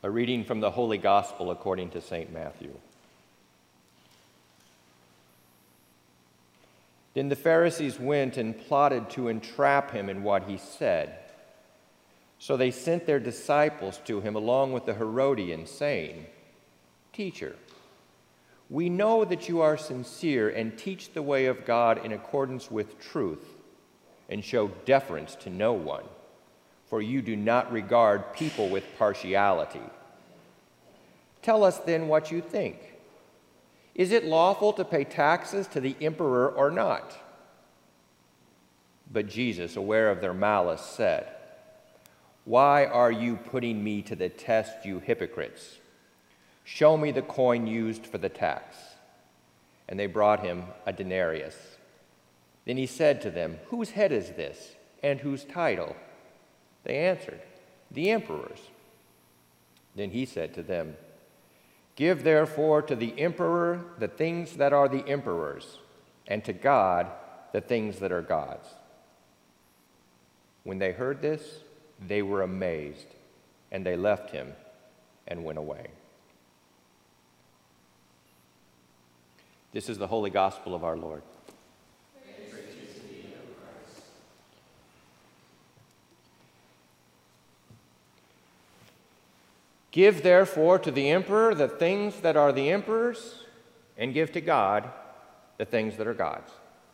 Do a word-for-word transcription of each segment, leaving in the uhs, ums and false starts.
A reading from the Holy Gospel according to Saint Matthew. Then the Pharisees went and plotted to entrap him in what he said. So they sent their disciples to him along with the Herodians, saying, "Teacher, we know that you are sincere and teach the way of God in accordance with truth and show deference to no one, for you do not regard people with partiality. Tell us then what you think. Is it lawful to pay taxes to the emperor or not?" But Jesus, aware of their malice, said, "Why are you putting me to the test, you hypocrites? Show me the coin used for the tax." And they brought him a denarius. Then he said to them, "Whose head is this, and whose title?" They answered, "The emperor's." Then he said to them, "Give therefore to the emperor the things that are the emperor's, and to God the things that are God's." When they heard this, they were amazed, and they left him and went away. This is the Holy Gospel of our Lord. Praise to thee, O Christ. Give therefore to the emperor the things that are the emperor's, and give to God the things that are God's.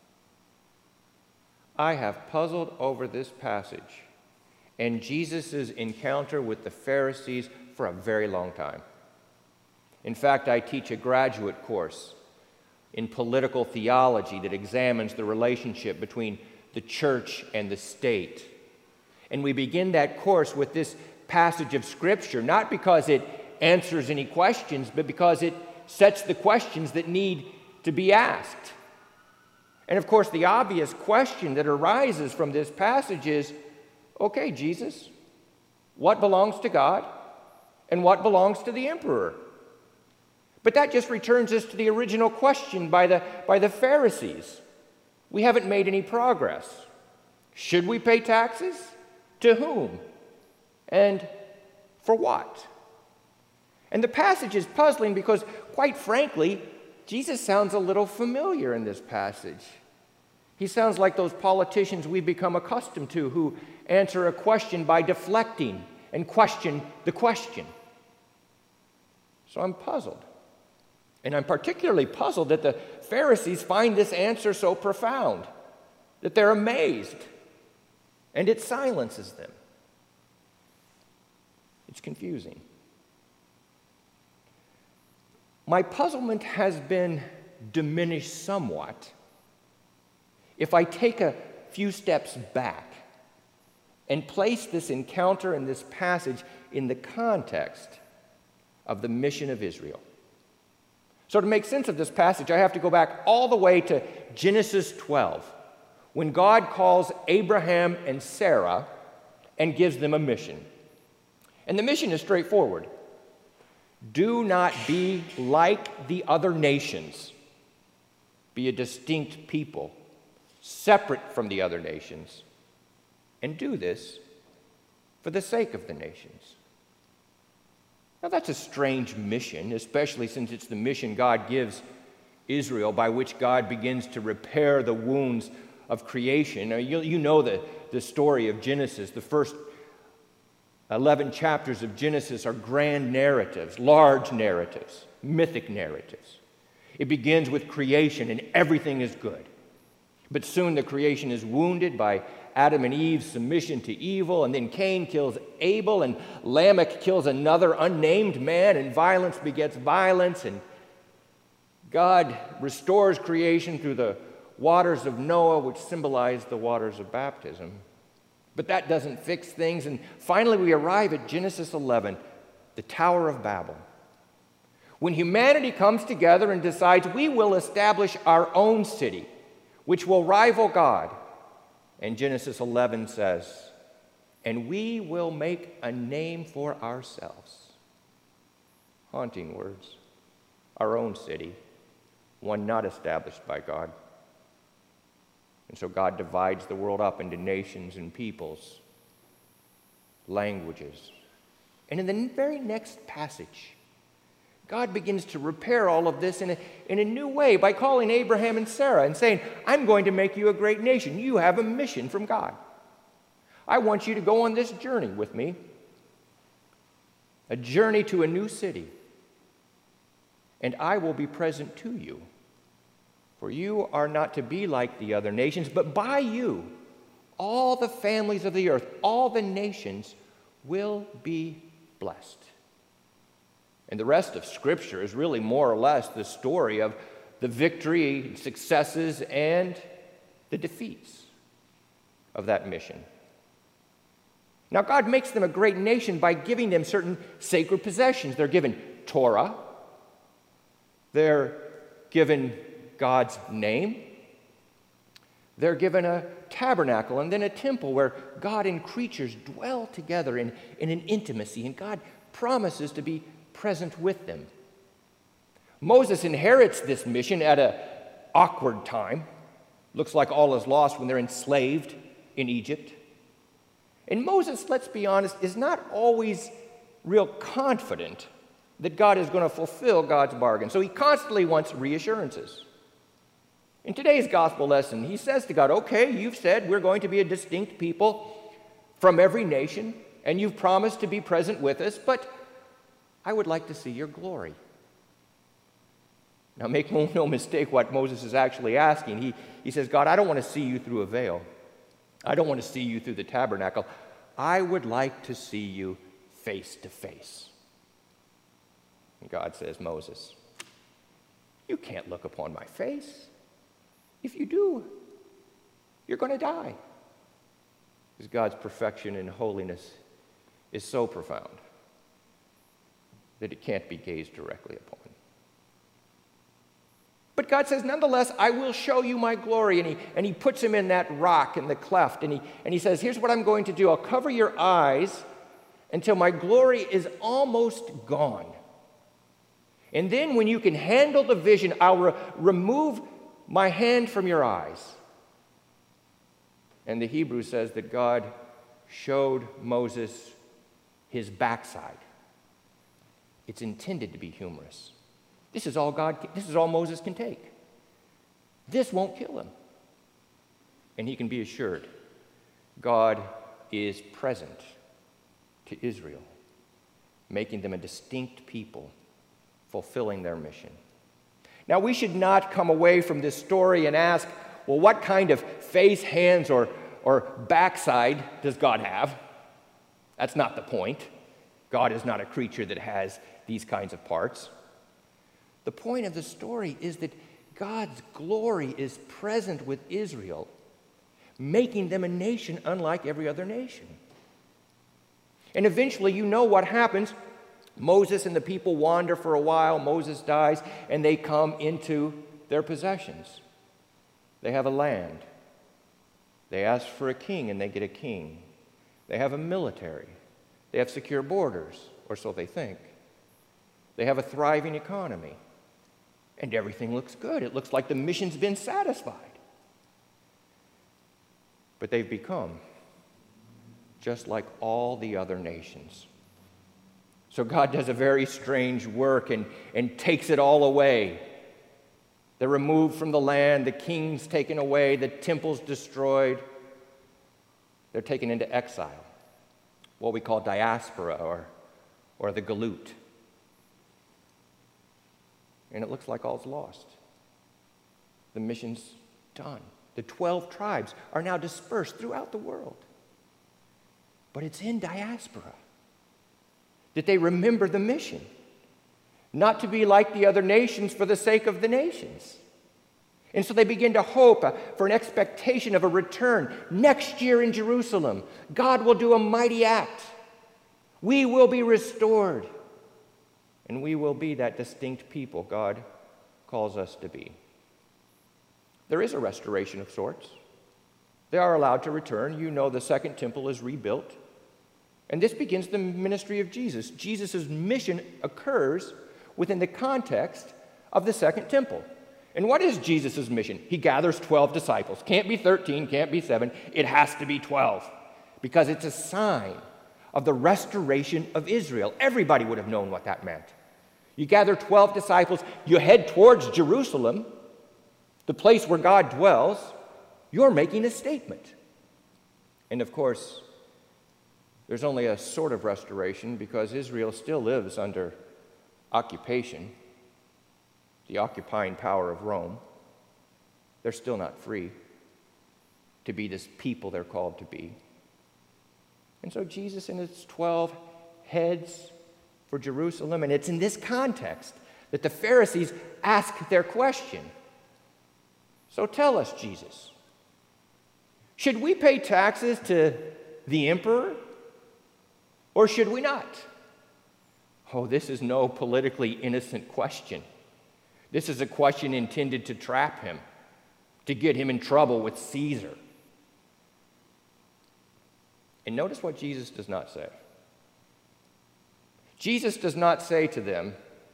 I have puzzled over this passage and Jesus' encounter with the Pharisees for a very long time. In fact, I teach a graduate course in political theology that examines the relationship between the church and the state. And we begin that course with this passage of Scripture, not because it answers any questions, but because it sets the questions that need to be asked. And of course, the obvious question that arises from this passage is, okay, Jesus, what belongs to God and what belongs to the emperor? But that just returns us to the original question by the, by the Pharisees. We haven't made any progress. Should we pay taxes? To whom? And for what? And the passage is puzzling because, quite frankly, Jesus sounds a little familiar in this passage. He sounds like those politicians we've become accustomed to who answer a question by deflecting and question the question. So I'm puzzled. And I'm particularly puzzled that the Pharisees find this answer so profound, that they're amazed, and it silences them. It's confusing. My puzzlement has been diminished somewhat if I take a few steps back and place this encounter and this passage in the context of the mission of Israel. So to make sense of this passage, I have to go back all the way to Genesis twelve, when God calls Abraham and Sarah and gives them a mission. And the mission is straightforward. Do not be like the other nations. Be a distinct people, separate from the other nations, and do this for the sake of the nations. Now that's a strange mission, especially since it's the mission God gives Israel, by which God begins to repair the wounds of creation. Now, you, you know the, the story of Genesis. The first eleven chapters of Genesis are grand narratives, large narratives, mythic narratives. It begins with creation and everything is good. But soon the creation is wounded by Adam and Eve's submission to evil, and then Cain kills Abel, and Lamech kills another unnamed man, and violence begets violence, and God restores creation through the waters of Noah, which symbolize the waters of baptism. But that doesn't fix things, and finally we arrive at Genesis eleven, the Tower of Babel. When humanity comes together and decides we will establish our own city, which will rival God. And Genesis eleven says, and we will make a name for ourselves. Haunting words. Our own city, one not established by God. And so God divides the world up into nations and peoples, languages, And in the very next passage, God begins to repair all of this in a, in a new way by calling Abraham and Sarah and saying, I'm going to make you a great nation. You have a mission from God. I want you to go on this journey with me, a journey to a new city, and I will be present to you. For you are not to be like the other nations, but by you, all the families of the earth, all the nations will be blessed. And the rest of Scripture is really more or less the story of the victory, successes, and the defeats of that mission. Now, God makes them a great nation by giving them certain sacred possessions. They're given Torah. They're given God's name. They're given a tabernacle and then a temple where God and creatures dwell together in, in an intimacy, and God promises to be present with them. Moses inherits this mission at an awkward time. Looks like all is lost when they're enslaved in Egypt. And Moses, let's be honest, is not always real confident that God is going to fulfill God's bargain. So he constantly wants reassurances. In today's gospel lesson, he says to God, okay, you've said we're going to be a distinct people from every nation, and you've promised to be present with us, but I would like to see your glory. Now, make no mistake what Moses is actually asking. He, he says, God, I don't want to see you through a veil. I don't want to see you through the tabernacle. I would like to see you face to face. And God says, Moses, you can't look upon my face. If you do, you're going to die. Because God's perfection and holiness is so profound that it can't be gazed directly upon. But God says, nonetheless, I will show you my glory. And he, and he puts him in that rock in the cleft. And he, and he says, here's what I'm going to do. I'll cover your eyes until my glory is almost gone. And then when you can handle the vision, I'll re- remove my hand from your eyes. And the Hebrew says that God showed Moses his backside. It's intended to be humorous. This is all God, this is all Moses can take. This won't kill him. And he can be assured God is present to Israel, making them a distinct people, fulfilling their mission. Now, we should not come away from this story and ask, well, what kind of face, hands, or, or backside does God have? That's not the point. God is not a creature that has these kinds of parts. The point of the story is that God's glory is present with Israel, making them a nation unlike every other nation. And eventually, you know what happens. Moses and the people wander for a while. Moses dies, and they come into their possessions. They have a land. They ask for a king, and they get a king. They have a military. They have secure borders, or so they think. They have a thriving economy. And everything looks good. It looks like the mission's been satisfied. But they've become just like all the other nations. So God does a very strange work and, and takes it all away. They're removed from the land, the king's taken away, the temple's destroyed. They're taken into exile, what we call diaspora or, or the galut. And it looks like all's lost. The mission's done. The twelve tribes are now dispersed throughout the world. But it's in diaspora that they remember the mission, not to be like the other nations for the sake of the nations. And so they begin to hope uh, for an expectation of a return. Next year in Jerusalem, God will do a mighty act. We will be restored. And we will be that distinct people God calls us to be. There is a restoration of sorts. They are allowed to return. You know the second temple is rebuilt. And this begins the ministry of Jesus. Jesus' mission occurs within the context of the second temple. And what is Jesus' mission? He gathers twelve disciples. Can't be thirteen, can't be seven. It has to be twelve because it's a sign of the restoration of Israel. Everybody would have known what that meant. You gather twelve disciples, you head towards Jerusalem, the place where God dwells, you're making a statement. And of course, there's only a sort of restoration because Israel still lives under occupation, the occupying power of Rome. They're still not free to be this people they're called to be. And so Jesus and his twelve heads for Jerusalem, and it's in this context that the Pharisees ask their question. So tell us, Jesus, should we pay taxes to the emperor or should we not? Oh, this is no politically innocent question. This is a question intended to trap him, to get him in trouble with Caesar. And notice what Jesus does not say. Jesus does not say to them,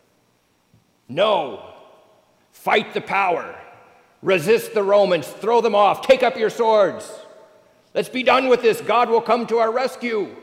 no, fight the power, resist the Romans, throw them off, take up your swords. Let's be done with this. God will come to our rescue.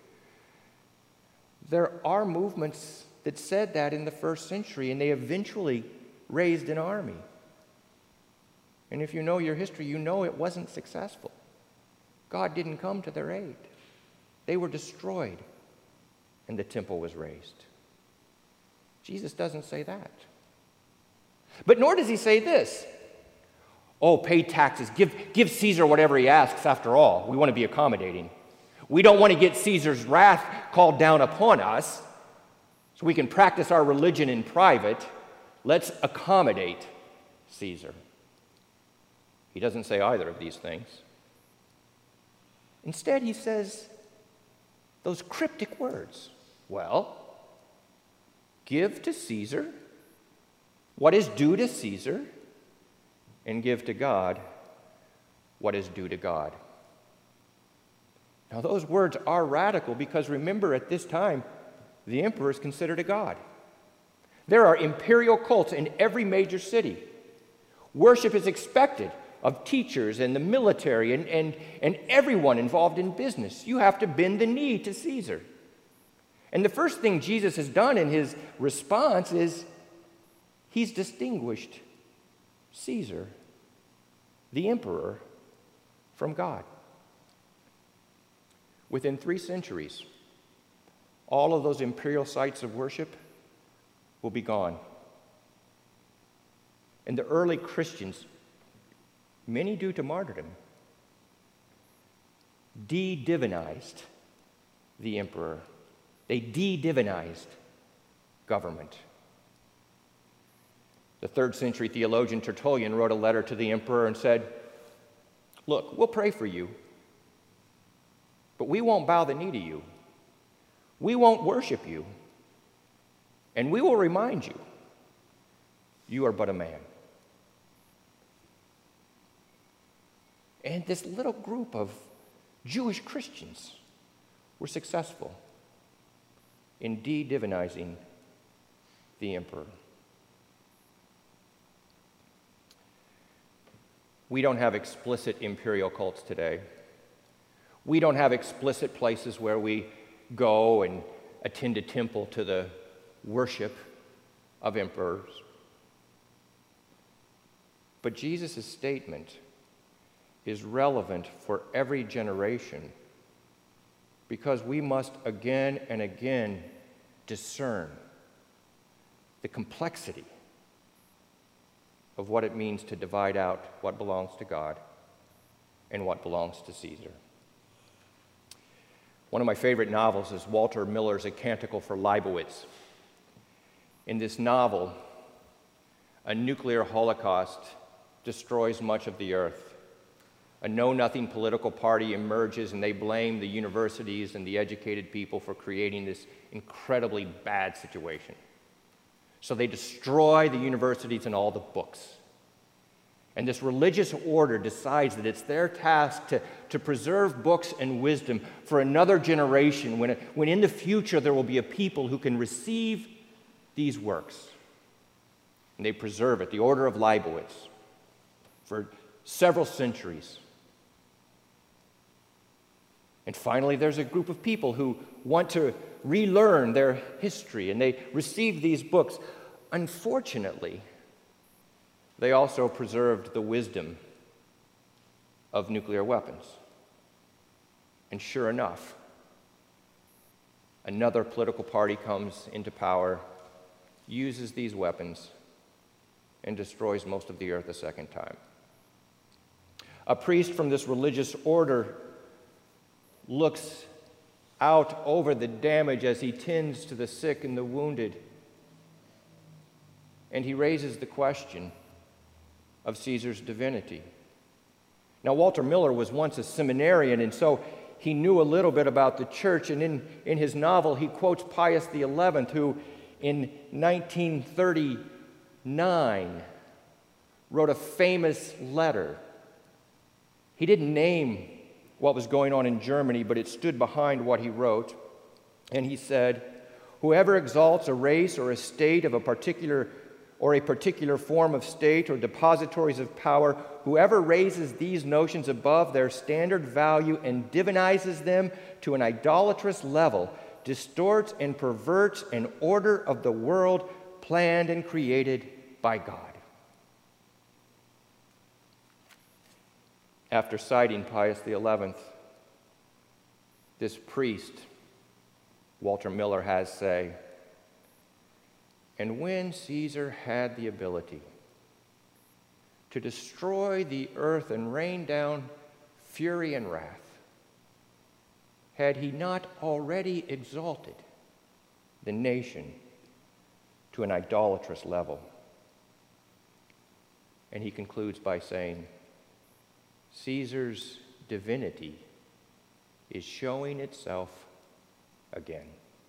There are movements that said that in the first century, and they eventually raised an army. And if you know your history, you know it wasn't successful. God didn't come to their aid. They were destroyed, and the temple was razed. Jesus doesn't say that. But nor does he say this. Oh, pay taxes. Give, give Caesar whatever he asks, after all. We want to be accommodating. We don't want to get Caesar's wrath called down upon us, so we can practice our religion in private. Let's accommodate Caesar. He doesn't say either of these things. Instead, he says those cryptic words. Well, give to Caesar what is due to Caesar, and give to God what is due to God. Now, those words are radical because remember, at this time, the emperor is considered a god. There are imperial cults in every major city. Worship is expected of teachers and the military and, and, and everyone involved in business. You have to bend the knee to Caesar. And the first thing Jesus has done in his response is he's distinguished Caesar, the emperor, from God. Within three centuries, all of those imperial sites of worship will be gone. And the early Christians, many due to martyrdom, de-divinized the emperor. They de-divinized government. The third century theologian Tertullian wrote a letter to the emperor and said, look, we'll pray for you, but we won't bow the knee to you. We won't worship you. And we will remind you, you are but a man. And this little group of Jewish Christians were successful in de-divinizing the emperor. We don't have explicit imperial cults today. We don't have explicit places where we go and attend a temple to the worship of emperors. But Jesus' statement is relevant for every generation because we must again and again discern the complexity of what it means to divide out what belongs to God and what belongs to Caesar. One of my favorite novels is Walter Miller's A Canticle for Leibowitz. In this novel, a nuclear holocaust destroys much of the earth. A know-nothing political party emerges, and they blame the universities and the educated people for creating this incredibly bad situation. So they destroy the universities and all the books. And this religious order decides that it's their task to, to preserve books and wisdom for another generation when, when in the future there will be a people who can receive these works. And they preserve it, the Order of Leibowitz, for several centuries. And finally, there's a group of people who want to relearn their history, and they receive these books. Unfortunately, they also preserved the wisdom of nuclear weapons. And sure enough, another political party comes into power, uses these weapons, and destroys most of the earth a second time. A priest from this religious order looks out over the damage as he tends to the sick and the wounded, and he raises the question of Caesar's divinity. Now, Walter Miller was once a seminarian, and so he knew a little bit about the church, and in, in his novel he quotes Pius the eleventh, who in nineteen thirty-nine wrote a famous letter. He didn't name what was going on in Germany, but it stood behind what he wrote. And he said, "Whoever exalts a race or a state of a particular or a particular form of state or depositories of power, whoever raises these notions above their standard value and divinizes them to an idolatrous level, distorts and perverts an order of the world planned and created by God." After citing Pius the eleventh, this priest, Walter Miller, has say, "And when Caesar had the ability to destroy the earth and rain down fury and wrath, had he not already exalted the nation to an idolatrous level?" And he concludes by saying, "Caesar's divinity is showing itself again."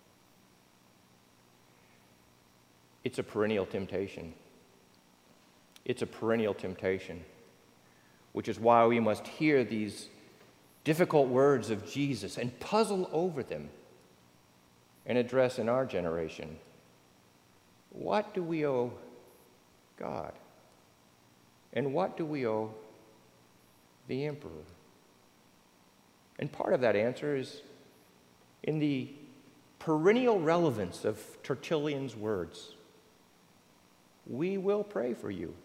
It's a perennial temptation. It's a perennial temptation, which is why we must hear these difficult words of Jesus and puzzle over them and address in our generation, what do we owe God? And what do we owe the emperor? And part of that answer is in the perennial relevance of Tertullian's words. We will pray for you,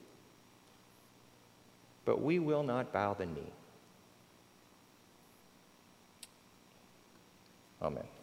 but we will not bow the knee. Amen.